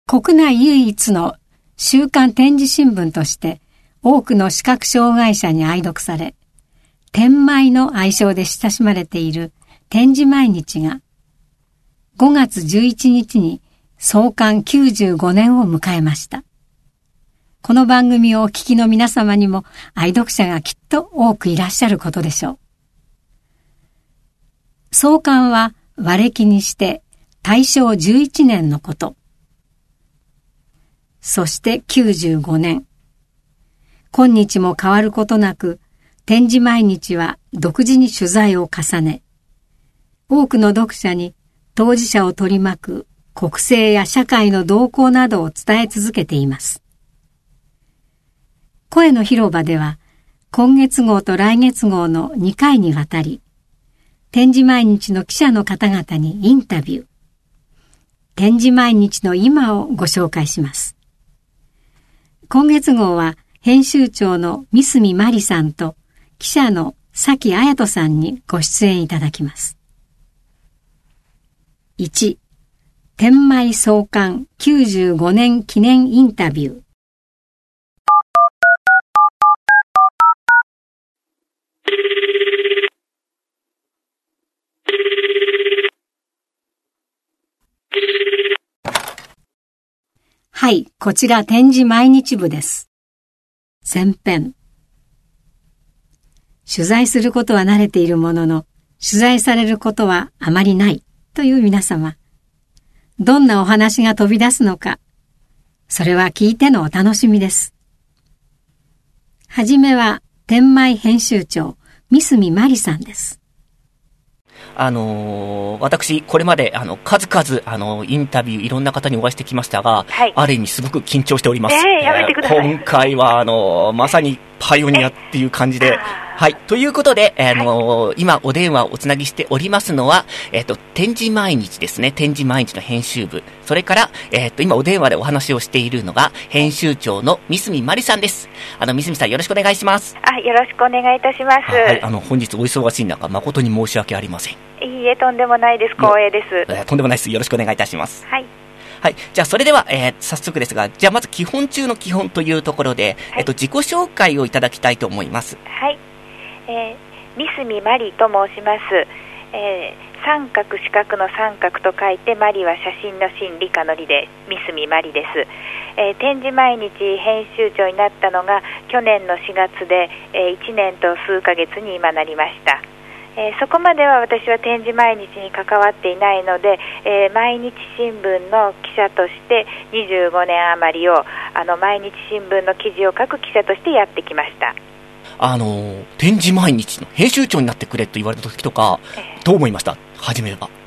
国内唯一の週刊展示新聞として多くの視覚障害者に愛読され、天舞の愛称で親しまれている展示毎日が5月11日に創刊95年を迎えました。この番組をお聞きの皆様にも愛読者がきっと多くいらっしゃることでしょう。創刊は和暦にして大正11年のこと。そして95年。今日も変わることなく、展示毎日は独自に取材を重ね、多くの読者に当事者を取り巻く国政や社会の動向などを伝え続けています。声の広場では、今月号と来月号の2回にわたり、展示毎日の記者の方々にインタビュー、展示毎日の今をご紹介します。今月号は編集長の三角真理さんと記者の崎彩人さんにご出演いただきます。1、天舞創刊95年記念インタビュー。はい、こちら展示毎日部です。前編。取材することは慣れているものの、取材されることはあまりないという皆様。どんなお話が飛び出すのか、それは聞いてのお楽しみです。はじめは、天舞編集長、三角真理さんです。 私これまで数々インタビューいろんな方にお会いしてきましたが、はい、ある意味すごく緊張しております。 やめてください。 今回はまさにパイオニアっていう感じで、はい、ということで、今お電話をおつなぎしておりますのは、展示毎日ですね、展示毎日の編集部、それから、今お電話でお話をしているのが編集長の三角真理さんです。三角さんよろしくお願いします。 よろしくお願いいたします。 はい、本日お忙しい中誠に申し訳ありません。 いいえ、とんでもないです。光栄です。 とんでもないです。よろしくお願いいたします。 はい。 はい。じゃあ、それでは、早速ですが、じゃあ、まず基本中の基本というところで、はい、自己紹介をいただきたいと思います。 はい。三角真理と申します。三角四角の三角と書いて、真理は写真の真、理科の理で、三角真理です。展示毎日編集長になったのが、去年の4月で、1年と数ヶ月に今なりました。そこまでは私は展示毎日に関わっていないので、毎日新聞の記者として25年余りを毎日新聞の記事を書く記者としてやってきました。 展示毎日の編集長になってくれと言われた時とか、どう思いました？初めは。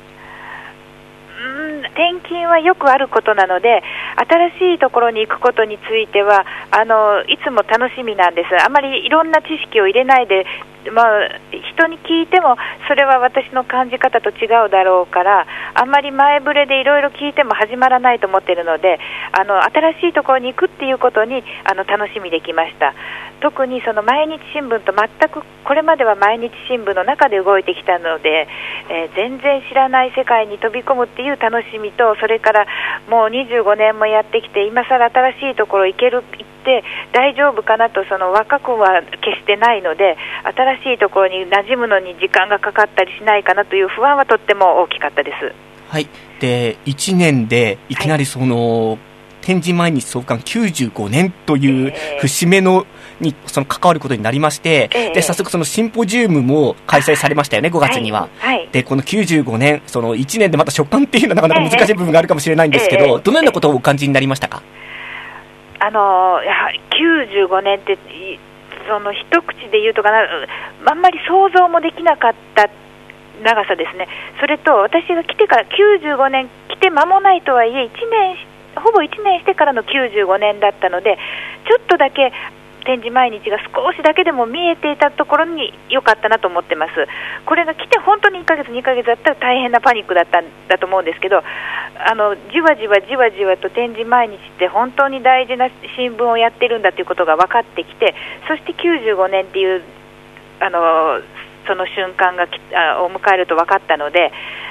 転勤はよくあることなので、新しいところに行くことについてはいつも楽しみなんです。あまりいろんな知識を入れないで、人に聞いてもそれは私の感じ方と違うだろうから、あんまり前触れでいろいろ聞いても始まらないと思っているので、新しいところに行くっていうことに楽しみできました。特にその毎日新聞と全くこれまでは毎日新聞の中で動いてきたので、全然知らない世界に飛び込むっていう楽しみと、それからもう25年もやってきて、今更新しいところ行って大丈夫かなと、その若くは決してないので、新しいところに馴染むのに時間がかかったりしないかなという不安はとっても大きかったです。 はい。で、1年でいきなり展示毎日創刊95年という節目に関わることになりまして、で早速そのシンポジウムも開催されましたよね、5月には。でこの95年、その1年でまた所感っていうのはなかなか難しい部分があるかもしれないんですけど、どのようなことをお感じになりましたか？ やはり95年ってその一口で言うとかな、あんまり想像もできなかった長さですね。それと私が来てから95年来て間もないとはいえ、ほぼ1年してからの95年だったので、ちょっとだけ展示毎日が少しだけでも見えていたところに良かったなと思ってます。これが来て本当に1ヶ月2ヶ月だったら大変なパニックだったんだと思うんですけど、じわじわと展示毎日って本当に大事な新聞をやってるんだということが分かってきて、そして95年っていうその瞬間を迎えると分かったので、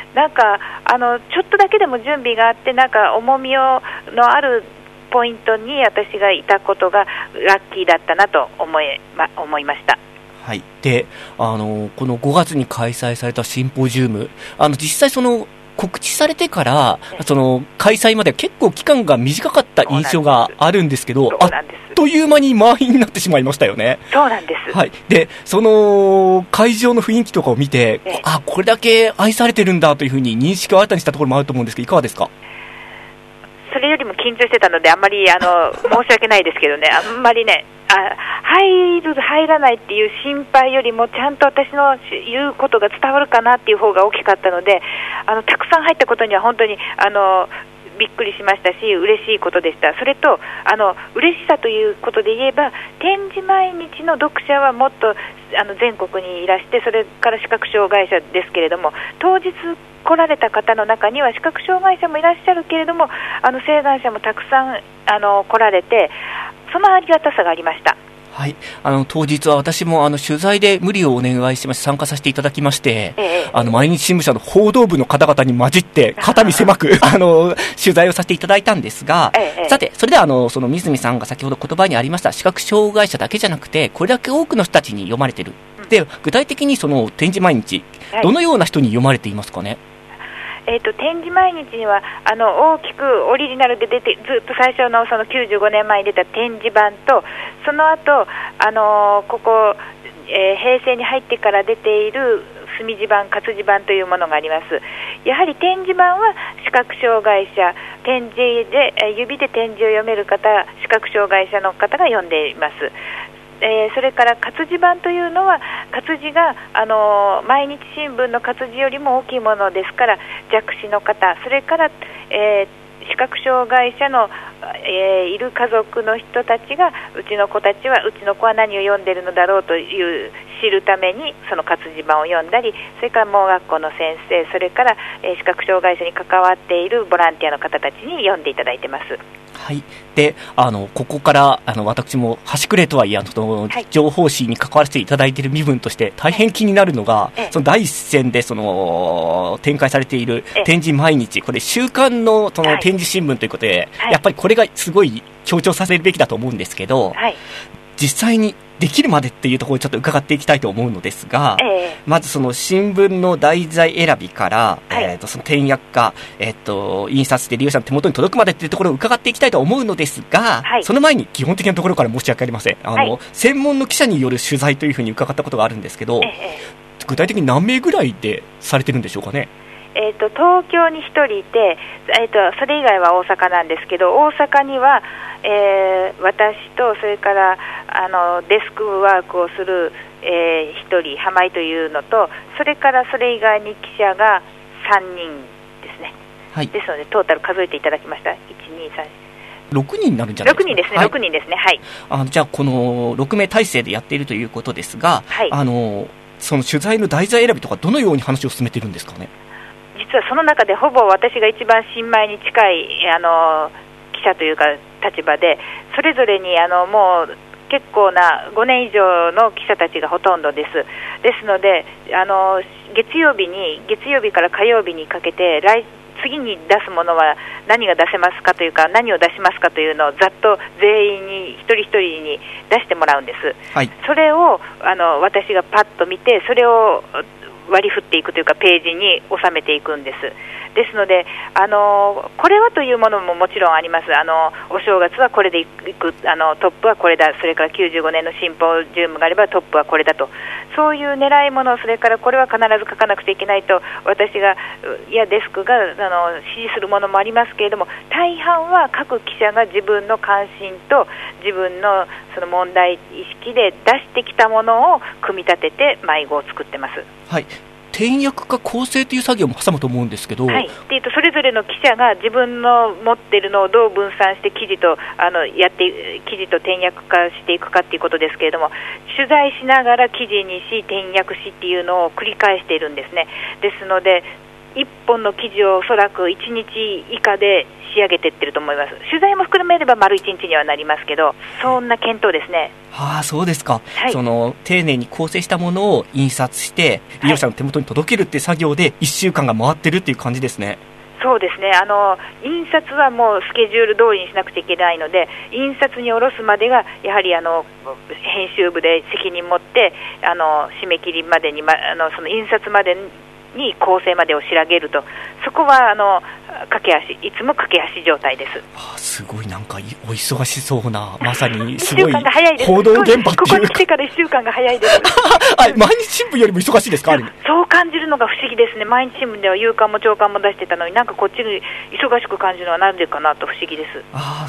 なんかちょっとだけでも準備があって、なんか重みのあるポイントに私がいたことがラッキーだったなと思いました。 はい、でこの5月に開催されたシンポジウム、実際その告知されてからその開催まで結構期間が短かった印象があるんですけど、あっという間に満員になってしまいましたよね。 そうなんです、 はい、でその会場の雰囲気とかを見て、これだけ愛されてるんだというふうに認識を新たにしたところもあると思うんですけど、いかがですか？ それよりも緊張してたので、あんまり申し訳ないですけどね、あんまりね、入る入らないっていう心配よりも、ちゃんと私の言うことが伝わるかなっていう方が大きかったので、たくさん入ったことには本当にびっくりしましたし、嬉しいことでした。それと嬉しさということで言えば、展示毎日の読者はもっと全国にいらして、それから視覚障害者ですけれども、当日来られた方の中には視覚障害者もいらっしゃるけれども、晴眼者もたくさん来られて、そのありがたさがありました。 はい、当日は私も取材で無理をお願いしまして参加させていただきまして、毎日新聞社の報道部の方々に混じって肩身狭く取材をさせていただいたんですが、さてそれでその水見さんが先ほど言葉にありました視覚障害者だけじゃなくて、これだけ多くの人たちに読まれている、で具体的にその展示毎日、どのような人に読まれていますかね？ 展示毎日には大きくオリジナルで出て、ずっと最初のその95年前に出た展示版と、その後ここ、平成に入ってから出ている墨字版、活字版というものがあります。やはり展示版は視覚障害者、展示で指で展示を読める方、視覚障害者の方が読んでいます。それから活字版というのは、活字が毎日新聞の活字よりも大きいものですから、弱視の方、それから、視覚障害者の、いる家族の人たちが、うちの子たちは、うちの子は何を読んでいるのだろうという知るためにその活字版を読んだり、それから盲学校の先生、それから、視覚障害者に関わっているボランティアの方たちに読んでいただいてます。 はい、でここから私も端くれとはいえ情報誌に関わらせていただいている身分として大変気になるのが、その第一線で展開されている展示毎日、これ週刊の展示新聞ということで、やっぱりこれがすごい強調させるべきだと思うんですけど、実際にできるまでっていうところをちょっと伺っていきたいと思うのですが、まずその新聞の題材選びから、その点訳化、印刷で利用者の手元に届くまでっていうところを伺っていきたいと思うのですが、その前に基本的なところから申し訳ありません。専門の記者による取材というふうに伺ったことがあるんですけど、具体的に何名ぐらいでされてるんでしょうかね？ 東京に1人いて、それ以外は大阪なんですけど、大阪には、私とそれからデスクワークをする、1人浜井というのと、それからそれ以外に記者が3人ですね。ですのでトータル数えていただきました。1、2、3、 6人になるんじゃないですか？6 人ですね、6人ですね。はい。 じゃあこの6名体制でやっているということですが、その取材の題材選びとかどのように話を進めているんですかね？ 実はその中でほぼ私が一番新米に近い記者というか立場で、それぞれにもう結構な5年以上の記者たちがほとんどです。ですので月曜日から火曜日にかけて次に出すものは何が出せますかというか、何を出しますかというのをざっと全員に一人一人に出してもらうんです。それを私がパッと見て、それを割り振っていくというかページに収めていくんです。ですのでこれはというものももちろんあります。お正月はこれでいく、トップはこれだ、それから95年のシンポジウムがあればトップはこれだと、そういう狙いもの、それからこれは必ず書かなくちゃいけないと私がデスクが指示するものもありますけれども、大半は各記者が自分の関心と自分のその問題意識で出してきたものを組み立てて迷子を作ってます。 点訳か構成という作業も挟むと思うんですけど、 それぞれの記者が自分の持っているのをどう分散して記事と点訳化していくかということですけれども、取材しながら記事にし点訳しっていうのを繰り返しているんですね。ですので 1本の記事をおそらく1日以下で仕上げていってると思います。取材も含めれば丸1日にはなりますけど、そんな検討ですね。 そうですか、 はい、 その丁寧に構成したものを印刷して利用者の手元に届けるっていう作業で1週間が回ってるっていう感じですね。 そうですね、印刷はもうスケジュール通りにしなくちゃいけないので、印刷に下ろすまでがやはり編集部で責任持って締め切りまでに、その印刷までに構成までを仕上げると、そこは駆け足、いつも駆け足状態です。 すごいなんかお忙しそうな、まさにすごい報道現場っていうか、 ここに来てから1週間が早いです毎日新聞よりも忙しいですか？ そう感じるのが不思議ですね。毎日新聞では夕刊も朝刊も出してたのに、なんかこっちに忙しく感じるのはなんでかなと不思議です。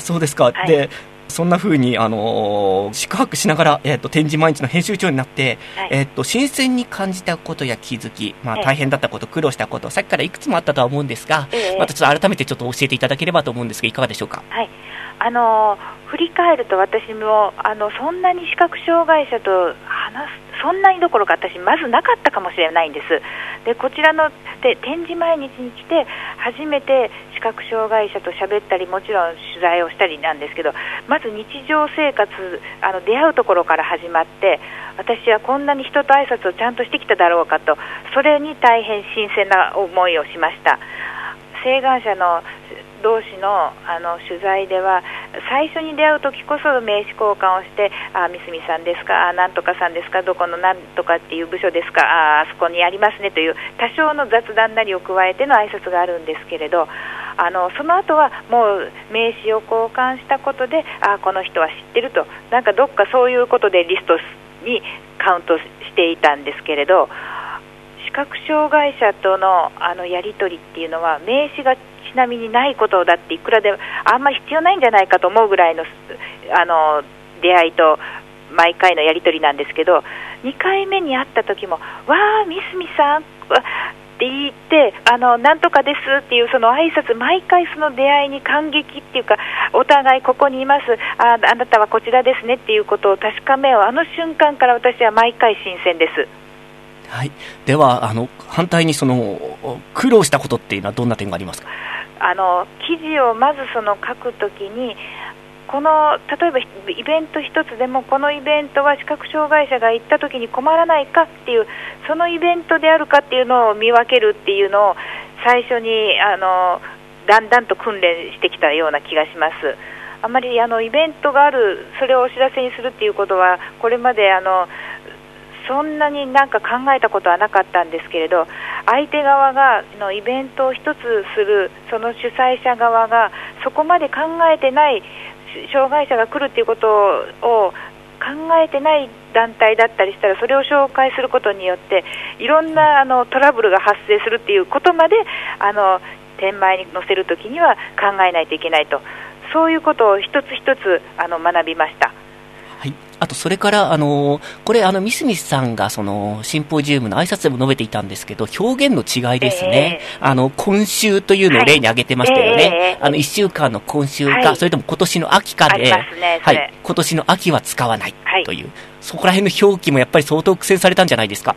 そうですか、はい、でそんな風に宿泊しながら、展示毎日の編集長になって、はい、新鮮に感じたことや気づき、大変だったこと、苦労したこと、さっきからいくつもあったとは思うんですが、またちょっと改めてちょっと教えていただければと思うんですが、いかがでしょうか？ はい、振り返ると私もそんなに視覚障害者と話す、そんなにどころか私まずなかったかもしれないんです。でこちらの展示毎日に来て初めて視覚障害者と喋ったり、もちろん取材をしたりなんですけど、まず日常生活出会うところから始まって、私はこんなに人と挨拶をちゃんとしてきただろうかと、それに大変新鮮な思いをしました。晴眼者の同士の取材では、最初に出会うときこそ名刺交換をして、三角さんですか、なんとかさんですか、どこのなんとかっていう部署ですか、あそこにありますねという多少の雑談なりを加えての挨拶があるんですけれど、その後はもう名刺を交換したことで、この人は知ってると、なんかどっかそういうことでリストにカウントしていたんですけれど、視覚障害者とのやり取りっていうのは、名刺がちなみにないことだっていくらでもあんまり必要ないんじゃないかと思うぐらいの出会いと毎回のやり取りなんですけど、2回目に会った時も、わー三角さんって言って、なんとかですっていうその挨拶、毎回その出会いに感激っていうか、お互いここにいます、あなたはこちらですねっていうことを確かめを、瞬間から私は毎回新鮮です。 はい、では反対にその苦労したことっていうのはどんな点がありますか？ 記事をまず書くときに、例えばイベント一つでも、このイベントは視覚障害者が行ったときに困らないかっていう、そのイベントであるかっていうのを見分けるっていうのを最初にだんだんと訓練してきたような気がします。あまりイベントがある、それをお知らせにするっていうことはこれまでそんなになんか考えたことはなかったんですけれど、相手側がイベントを一つするその主催者側がそこまで考えてない、障害者が来るっていうことを考えてない団体だったりしたら、それを紹介することによっていろんなトラブルが発生するっていうことまで展前に載せるときには考えないといけないと、そういうことを一つ一つ学びました。 はい、あとそれからこれ三角さんがそのシンポジウムの挨拶でも述べていたんですけど、表現の違いですね。今週というのを例に挙げてましたよね。1週間の今週か、それとも今年の秋かで、はい、今年の秋は使わないという、そこら辺の表記もやっぱり相当苦戦されたんじゃないですか？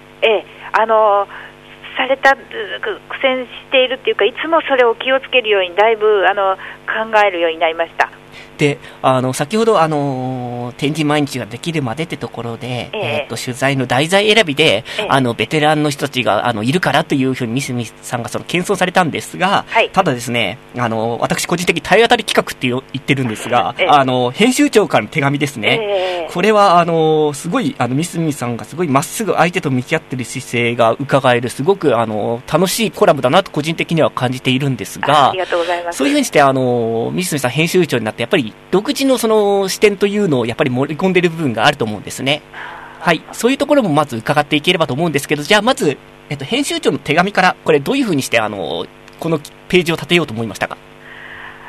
された、苦戦しているっていうか、いつもそれを気をつけるようにだいぶ考えるようになりました。 で先ほど展示毎日ができるまでってところで、取材の題材選びで、ベテランの人たちがいるからというふうに三角さんが謙遜されたんですが、はい、ただですね、私個人的に体当たり企画って言ってるんですが、編集長からの手紙ですね、これはすごい三角さんがすごいまっすぐ相手と向き合ってる姿勢が伺える、すごく楽しいコラムだなと個人的には感じているんですが、 ありがとうございます。 そういうふうにして三角さん編集長になって、やっぱり独自のその視点というのをやっぱり盛り込んでいる部分があると思うんですね。はい、そういうところもまず伺っていければと思うんですけど、じゃあまず、編集長の手紙からこれどういうふうにしてこのページを立てようと思いましたか？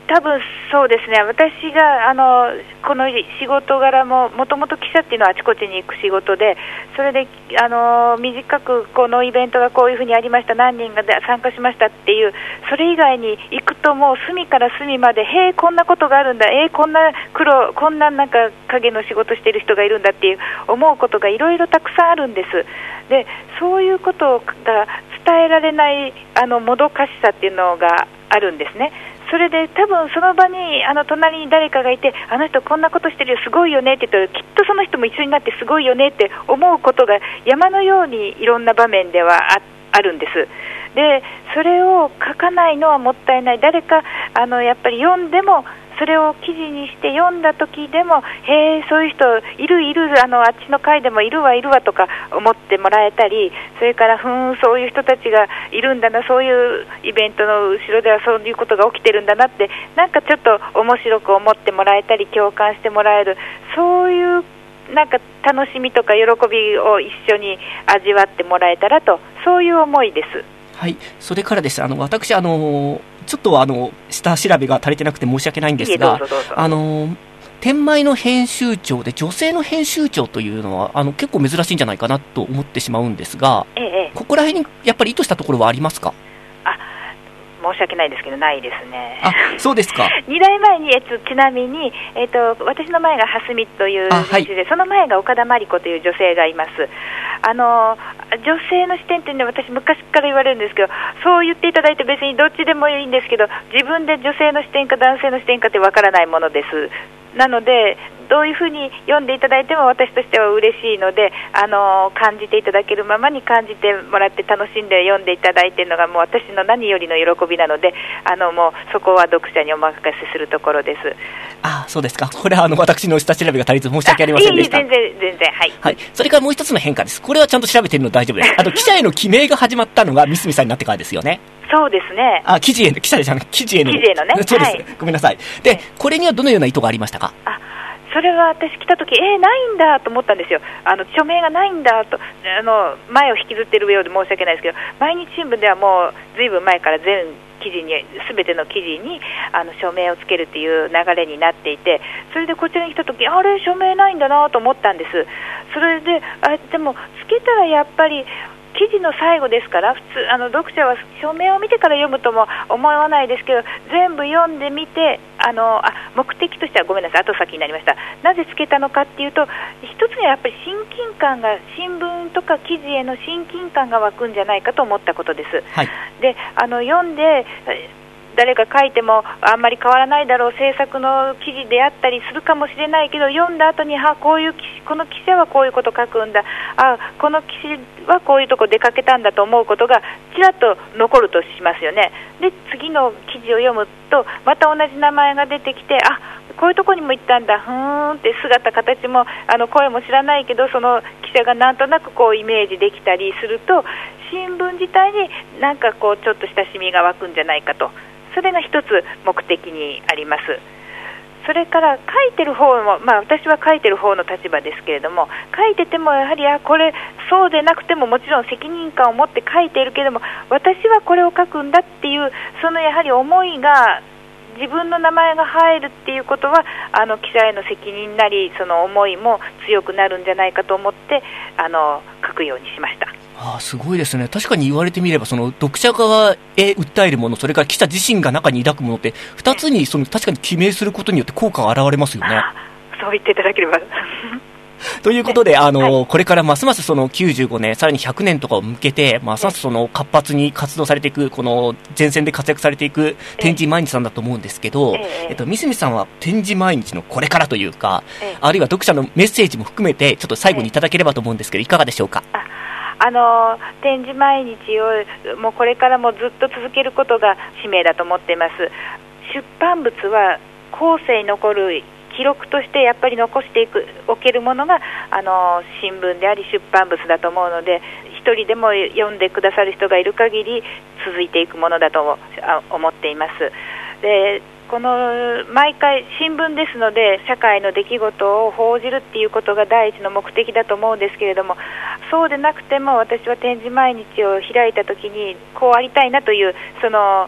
多分そうですね。私がこの仕事柄もともと記者っていうのはあちこちに行く仕事で、それで短くこのイベントがこういうふうにありました、何人が参加しましたっていう、それ以外に行くともう隅から隅まで、へえこんなことがあるんだ、こんなこんななんか影の仕事してる人がいるんだっていう思うことがいろいろたくさんあるんです。でそういうことが伝えられないもどかしさっていうのがあるんですね。それで多分その場に隣に誰かがいて、あの人こんなことしてるよ、すごいよねって言ったら、きっとその人も一緒になってすごいよねって思うことが山のようにいろんな場面ではあるんです。でそれを書かないのはもったいない。誰かやっぱり読んでも、それを記事にして読んだ時でも、へえそういう人いるあっちの会でもいるわとか思ってもらえたり、それからそういう人たちがいるんだな、そういうイベントの後ろではそういうことが起きてるんだなって、なんかちょっと面白く思ってもらえたり共感してもらえる、そういうなんか楽しみとか喜びを一緒に味わってもらえたらと、そういう思いです。 はい、それからです。私ちょっと下調べが足りてなくて申し訳ないんですが、天舞の編集長で女性の編集長というのは結構珍しいんじゃないかなと思ってしまうんですが、ここら辺にやっぱり意図したところはありますか？ 申し訳ないですけどないですね。 そうですか。 2代前に、ちなみに、私の前が蓮見という編集で、その前が岡田真理子という女性がいます。女性の視点っていうのは私昔から言われるんですけど、そう言っていただいて別にどっちでもいいんですけど、自分で女性の視点か男性の視点かってわからないものです。なのでどういうふうに読んでいただいても私としては嬉しいので、感じていただけるままに感じてもらって楽しんで読んでいただいているのがもう私の何よりの喜びなので、もうそこは読者にお任せするところです。 そうですか。これは私の下調べが足りず申し訳ありませんでした。 全然はい。それからもう一つの変化です。これはちゃんと調べているので大丈夫です。記者への記名が始まったのが三角さんになってからですよね。 そうですね。 記事への、記者でじゃなくて記事へのね。 そうです、ごめんなさい。で、これにはどのような意図がありましたか？ それは私来た時ないんだと思ったんですよ。署名がないんだと、前を引きずってるようで申し訳ないですけど、毎日新聞ではもうずいぶん前から全記事に、全ての記事に署名をつけるという流れになっていて、それでこちらに来た時署名ないんだなと思ったんです。それででもつけたらやっぱり記事の最後ですから、普通読者は署名を見てから読むとも思わないですけど、全部読んでみて目的としてはごめんなさい、後先になりました。なぜつけたのかっていうと、一つにはやっぱり親近感が、新聞とか記事への親近感が湧くんじゃないかと思ったことです、 はい、 で読んで誰が書いてもあんまり変わらないだろう制作の記事であったりするかもしれないけど、読んだ後にこの記者はこういうこと書くんだ、この記事はこういうとこ出かけたんだと思うことがちらっと残るとしますよね。で次の記事を読むとまた同じ名前が出てきて、こういうとこにも行ったんだ、って姿形も声も知らないけど、その記者がなんとなくこうイメージできたりすると、新聞自体になんかこうちょっと親しみが湧くんじゃないかと、それが一つ目的にあります。それから書いてる方も、私は書いてる方の立場ですけれども、書いててもやはりこれそうでなくてももちろん責任感を持って書いているけれども、私はこれを書くんだっていうそのやはり思いが、自分の名前が入るっていうことは記者への責任なり、その思いも強くなるんじゃないかと思って書くようにしました。 すごいですね。確かに言われてみれば、その読者側へ訴えるもの、それから記者自身が中に抱くものって2つに確かに記名することによって効果が現れますよね。 そう言っていただければということで、これからますますその95年、さらに100年とかを向けて、ますますその活発に活動されていく、この前線で活躍されていく天神毎日さんだと思うんですけど、三角さんは天神毎日のこれからというか、あるいは読者のメッセージも含めて、ちょっと最後にいただければと思うんですけど、いかがでしょうか？ 展示毎日をもうこれからもずっと続けることが使命だと思っています。出版物は後世に残る記録としてやっぱり残しておけるものが新聞であり出版物だと思うので、一人でも読んでくださる人がいる限り続いていくものだと思っています。でこの毎回新聞ですので、社会の出来事を報じるっていうことが第一の目的だと思うんですけれども、そうでなくても私は展示毎日を開いた時にこうありたいなというその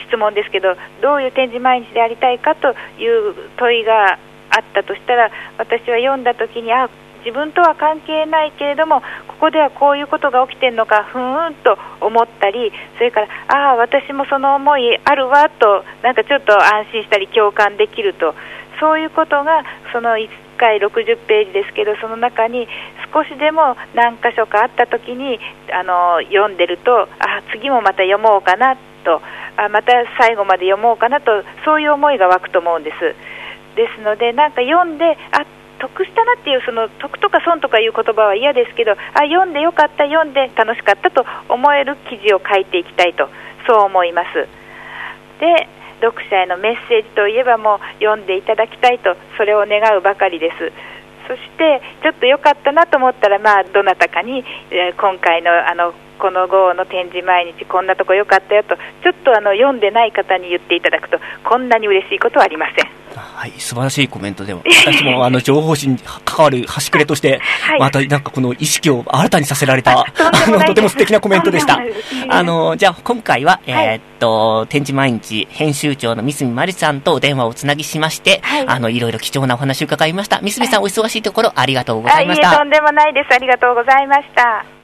質問ですけど、どういう展示毎日でありたいかという問いがあったとしたら、私は読んだ時に自分とは関係ないけれどもここではこういうことが起きてるのかふーんと思ったり、それから私もその思いあるわとなんかちょっと安心したり共感できると、そういうことがその1回60ページですけど、その中に少しでも何箇所かあった時に読んでると次もまた読もうかなと、また最後まで読もうかなと、そういう思いが湧くと思うんです。ですのでなんか読んで得したなっていう、その得とか損とかいう言葉は嫌ですけど、読んでよかった、読んで楽しかったと思える記事を書いていきたいと、そう思います。で、読者へのメッセージといえばもう読んでいただきたいと、それを願うばかりです。そしてちょっと良かったなと思ったら、どなたかに、今回のこの号の展示毎日こんなとこ良かったよと、ちょっと読んでない方に言っていただくと、こんなに嬉しいことはありません。 はい、素晴らしいコメントで、私も情報誌に関わる端くれとして、はい、またなんかこの意識を新たにさせられたとても素敵なコメントでした。じゃあ今回は、展示毎日編集長の三角まりさんとお電話をつなぎしまして、いろいろ貴重なお話を伺いました。三角さん、お忙しいところありがとうございました。 いえ、とんでもないです。ありがとうございました。